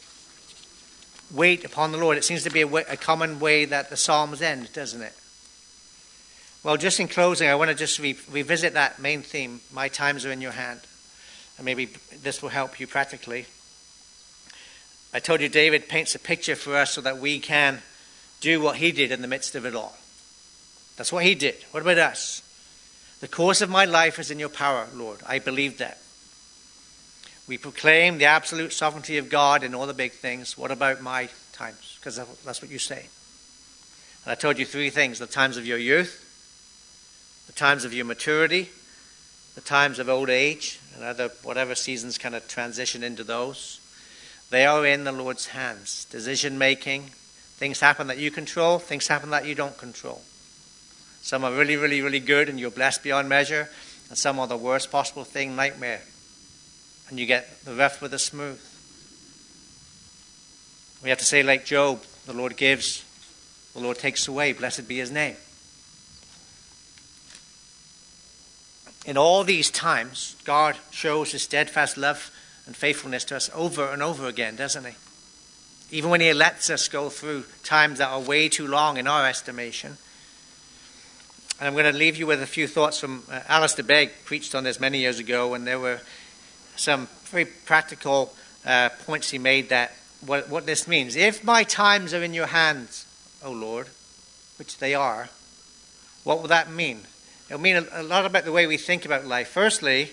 Wait upon the Lord. It seems to be a, way, a common way that the Psalms end, doesn't it? Well, just in closing, I want to just re- revisit that main theme, my times are in your hand. And maybe this will help you practically. I told you David paints a picture for us so that we can do what he did in the midst of it all. That's what he did. What about us? The course of my life is in your power, Lord. I believe that. We proclaim the absolute sovereignty of God in all the big things. What about my times? Because that's what you say. And I told you three things. The times of your youth, the times of your maturity, the times of old age, and other whatever seasons kind of transition into those. They are in the Lord's hands. Decision making. Things happen that you control. Things happen that you don't control. Some are really, really, really good and you're blessed beyond measure. And some are the worst possible thing, nightmare. And you get the rough with the smooth. We have to say like Job, the Lord gives, the Lord takes away, blessed be his name. In all these times, God shows his steadfast love and faithfulness to us over and over again, doesn't he? Even when he lets us go through times that are way too long in our estimation. And I'm going to leave you with a few thoughts from uh, Alistair Begg, preached on this many years ago, and there were some very practical uh, points he made that what, what this means. If my times are in your hands, O Lord, which they are, what will that mean? It'll mean a, a lot about the way we think about life. Firstly,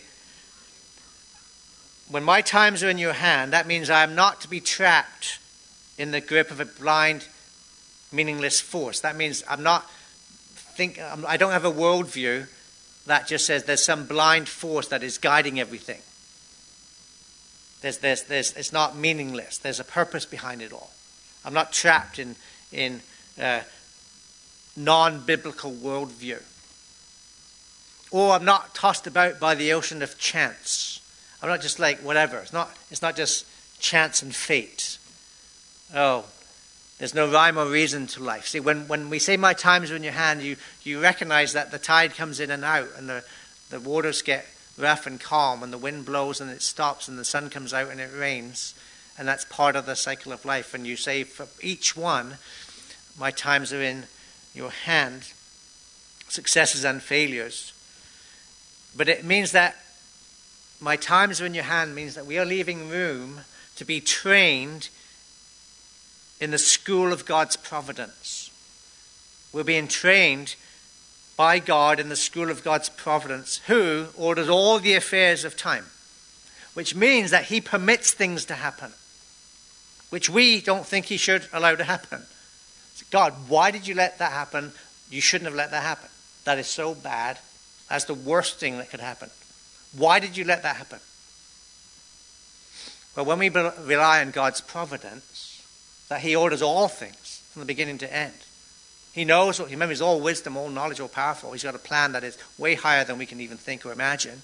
when my times are in your hand, that means I am not to be trapped in the grip of a blind, meaningless force. That means I'm not think I don't have a worldview that just says there's some blind force that is guiding everything. There's, there's, there's, it's not meaningless. There's a purpose behind it all. I'm not trapped in in uh, non-biblical worldview. Or I'm not tossed about by the ocean of chance. I'm not just like whatever. It's not. It's not just chance and fate. Oh, there's no rhyme or reason to life. See, when, when we say my times are in your hand, you, you recognize that the tide comes in and out, and the, the waters get rough and calm, and the wind blows and it stops, and the sun comes out and it rains. And that's part of the cycle of life. And you say, for each one, my times are in your hand, successes and failures. But it means that my times are in your hand means that we are leaving room to be trained in the school of God's providence. We're being trained by God in the school of God's providence, who orders all the affairs of time, which means that he permits things to happen, which we don't think he should allow to happen. God, why did you let that happen? You shouldn't have let that happen. That is so bad. That's the worst thing that could happen. Why did you let that happen? Well, when we rely on God's providence, that he orders all things from the beginning to end. He knows, remember, he's all wisdom, all knowledge, all powerful. He's got a plan that is way higher than we can even think or imagine.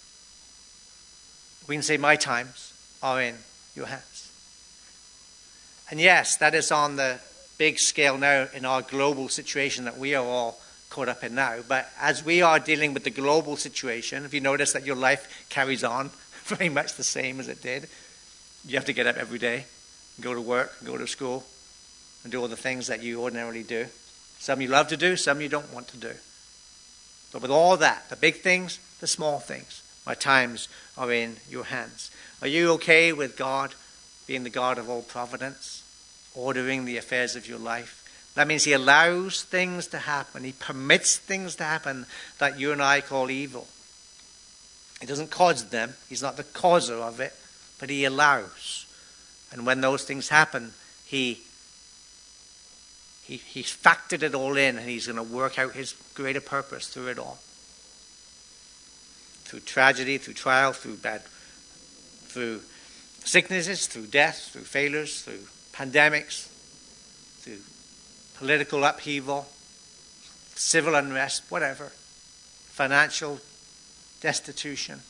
We can say, my times are in your hands. And yes, that is on the big scale now in our global situation that we are all caught up in now. But as we are dealing with the global situation, if you notice that your life carries on very much the same as it did, you have to get up every day, go to work, go to school, and do all the things that you ordinarily do. Some you love to do, some you don't want to do. But with all that, the big things, the small things, my times are in your hands. Are you okay with God being the God of all providence, ordering the affairs of your life? That means he allows things to happen. He permits things to happen that you and I call evil. He doesn't cause them. He's not the causer of it, but he allows. And when those things happen, he, he, he's factored it all in, and he's going to work out his greater purpose through it all. Through tragedy, through trial, through bad, through sicknesses, through death, through failures, through pandemics, through political upheaval, civil unrest, whatever, financial destitution.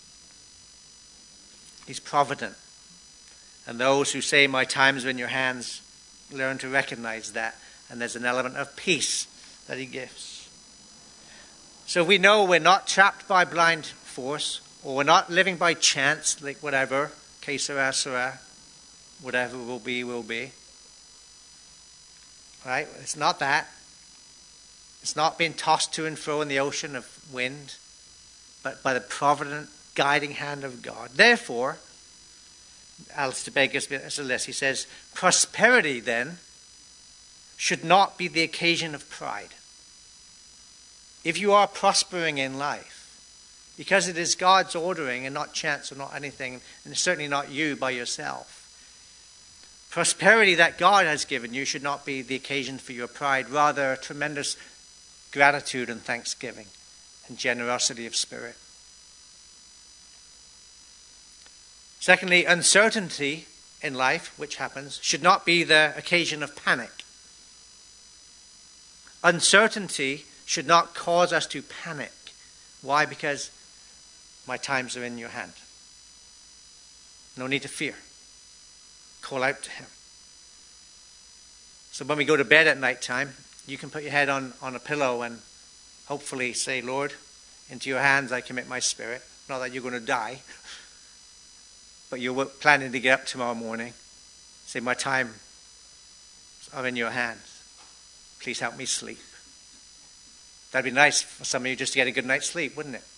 He's provident. And those who say, my times are in your hands, learn to recognize that. And there's an element of peace that he gives. So we know we're not trapped by blind force, or we're not living by chance, like whatever, que sera, sera, whatever will be, will be. Right? It's not that. It's not being tossed to and fro in the ocean of wind, but by the provident guiding hand of God. Therefore, Alistair Begg says this, he says, prosperity then should not be the occasion of pride. If you are prospering in life, because it is God's ordering and not chance or not anything, and certainly not you by yourself, prosperity that God has given you should not be the occasion for your pride, rather tremendous gratitude and thanksgiving and generosity of spirit. Secondly, uncertainty in life, which happens, should not be the occasion of panic. Uncertainty should not cause us to panic. Why? Because my times are in your hand. No need to fear. Call out to him. So when we go to bed at night time, you can put your head on, on a pillow and hopefully say, Lord, into your hands I commit my spirit. Not that you're going to die, but you're planning to get up tomorrow morning. Say, my times are in your hands. Please help me sleep. That'd be nice for some of you just to get a good night's sleep, wouldn't it?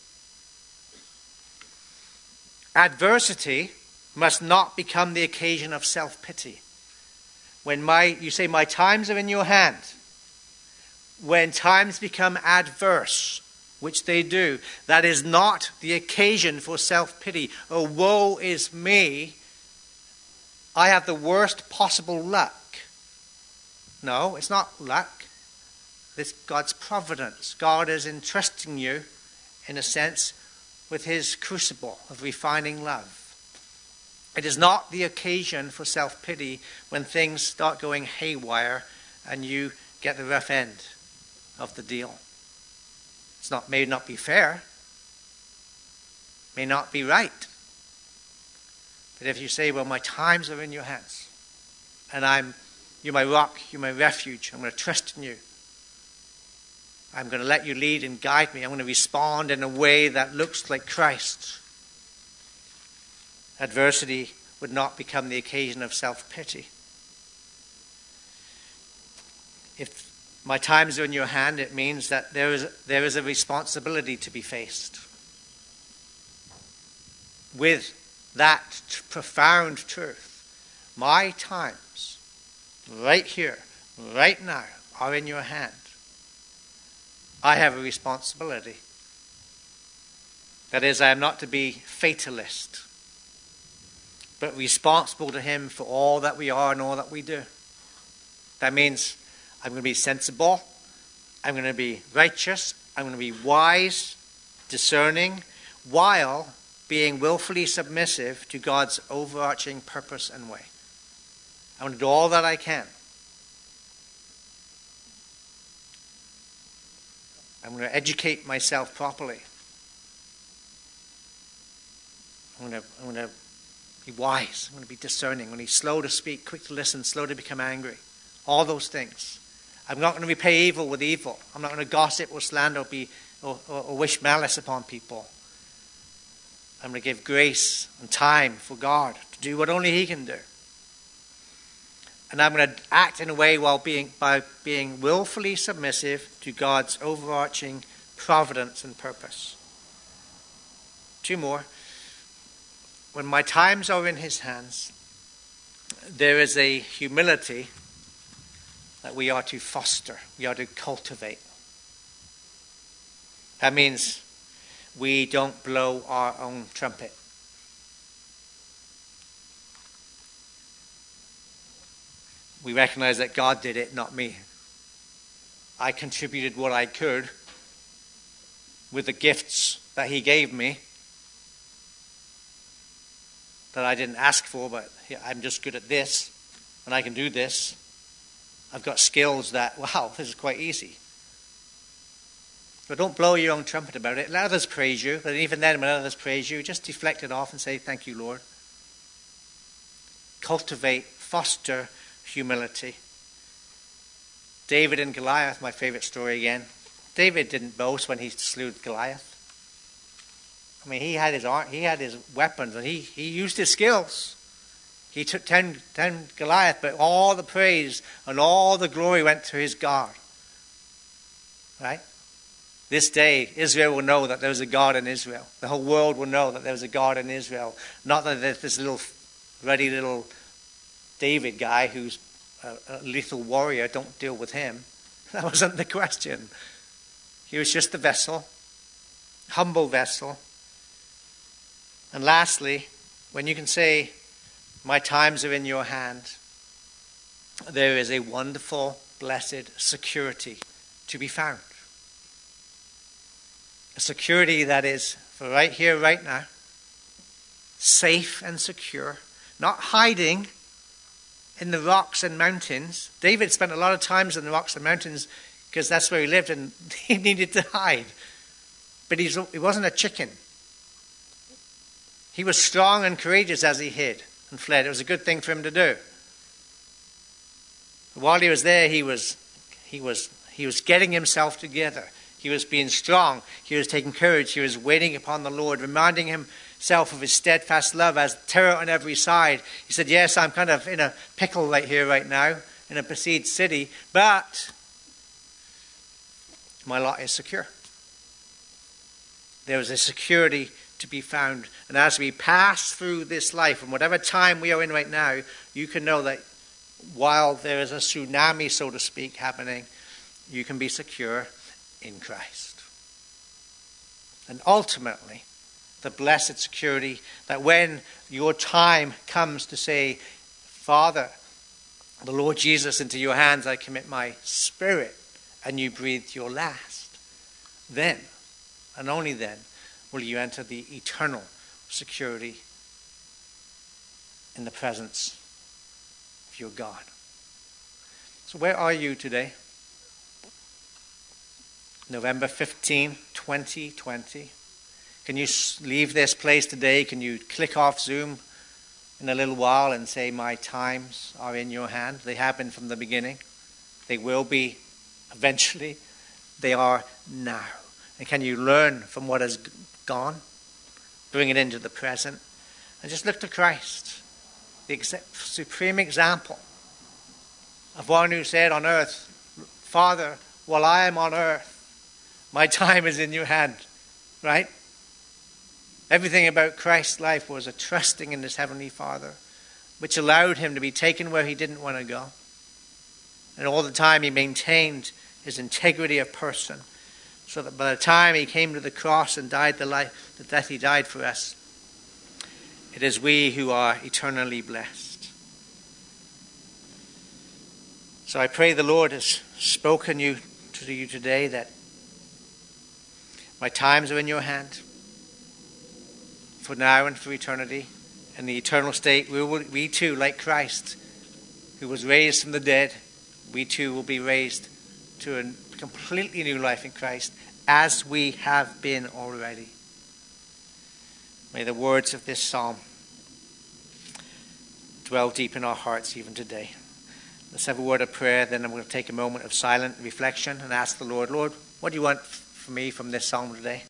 Adversity must not become the occasion of self-pity. When my, you say, my times are in your hand. When times become adverse, which they do, that is not the occasion for self-pity. Oh, woe is me. I have the worst possible luck. No, it's not luck. It's God's providence. God is entrusting you, in a sense, with his crucible of refining love. It is not the occasion for self-pity when things start going haywire and you get the rough end of the deal. It's not, may not be fair, may not be right. But if you say, well, my times are in your hands, and I'm, you're my rock, you're my refuge, I'm going to trust in you. I'm going to let you lead and guide me. I'm going to respond in a way that looks like Christ. Adversity would not become the occasion of self-pity. If my times are in your hand, it means that there is, there is a responsibility to be faced. With that t- profound truth, my times, right here, right now, are in your hand. I have a responsibility. That is, I am not to be fatalist, but responsible to him for all that we are and all that we do. That means I'm going to be sensible, I'm going to be righteous, I'm going to be wise, discerning, while being willfully submissive to God's overarching purpose and way. I'm going to do all that I can. I'm going to educate myself properly. I'm going to, I'm going to be wise. I'm going to be discerning. I'm going to be slow to speak, quick to listen, slow to become angry. All those things. I'm not going to repay evil with evil. I'm not going to gossip or slander or, be, or, or, or wish malice upon people. I'm going to give grace and time for God to do what only he can do. And I'm going to act in a way while being by being willfully submissive to God's overarching providence and purpose. Two more. When my times are in his hands, there is a humility that we are to foster, we are to cultivate. That means we don't blow our own trumpet. We recognize that God did it, not me. I contributed what I could with the gifts that he gave me that I didn't ask for, but I'm just good at this, and I can do this. I've got skills that, wow, this is quite easy. But don't blow your own trumpet about it. Let others praise you, but even then, when others praise you, just deflect it off and say, thank you, Lord. Cultivate, foster humility. David and Goliath, my favorite story again. David didn't boast when he slew Goliath. I mean, he had his art, he had his weapons, and he, he used his skills. He took ten, ten Goliath, but all the praise and all the glory went to his God. Right? This day, Israel will know that there was a God in Israel. The whole world will know that there was a God in Israel. Not that there's this little, ruddy little David guy who's a, a lethal warrior. Don't deal with him. That wasn't the question. He was just a vessel, humble vessel. And lastly, when you can say, my times are in your hand, there is a wonderful, blessed security to be found. A security that is for right here, right now, safe and secure, not hiding in the rocks and mountains. David spent a lot of times in the rocks and mountains because that's where he lived and he needed to hide. But he's, he wasn't a chicken. He was strong and courageous as he hid and fled. It was a good thing for him to do. But while he was there, he was, he was, he was getting himself together. He was being strong. He was taking courage. He was waiting upon the Lord, reminding himself of his steadfast love as terror on every side. He said, yes, I'm kind of in a pickle right here, right now, in a besieged city, but my lot is secure. There is a security to be found. And as we pass through this life, and whatever time we are in right now, you can know that while there is a tsunami, so to speak, happening, you can be secure in Christ. And ultimately, the blessed security that when your time comes to say, Father, the Lord Jesus, into your hands I commit my spirit, and you breathe your last, then, and only then, will you enter the eternal security in the presence of your God. So where are you today? November fifteenth, twenty twenty. Can you leave this place today? Can you click off Zoom in a little while and say, my times are in your hand? They have been from the beginning. They will be eventually. They are now. And can you learn from what has gone? Bring it into the present. And just look to Christ, the ex- supreme example of one who said on earth, Father, while I am on earth, my time is in your hand. Right? Everything about Christ's life was a trusting in his heavenly Father, which allowed him to be taken where he didn't want to go. And all the time he maintained his integrity of person, so that by the time he came to the cross and died the life, the death he died for us, it is we who are eternally blessed. So I pray the Lord has spoken you to you today that my times are in your hand, for now and for eternity. In the eternal state, we, will, we too, like Christ, who was raised from the dead, we too will be raised to a completely new life in Christ, as we have been already. May the words of this psalm dwell deep in our hearts even today. Let's have a word of prayer, then I'm going to take a moment of silent reflection and ask the Lord, Lord, what do you want for me from this psalm today?